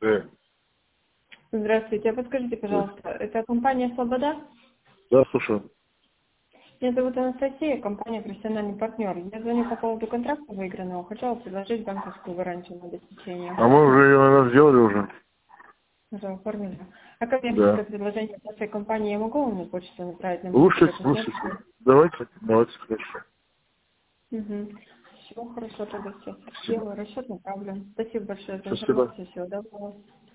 Здравствуйте. А подскажите, пожалуйста, это компания «Слобода»? Да, слушаю. Меня зовут Анастасия, компания «Профессиональный партнер». Я звоню по поводу контракта выигранного. Хотела предложить банковскую гарантию на обеспечение. А мы уже ее, наверное, сделали уже. Уже оформили. А как я Да. это предложение от нашей компании, я могу вам на почту направить? Лучше. Давайте, хорошо. Угу. Все, хорошо, тогда все. Сделаю расчет, направлю. Спасибо большое за Спасибо. информацию. Всего доброго.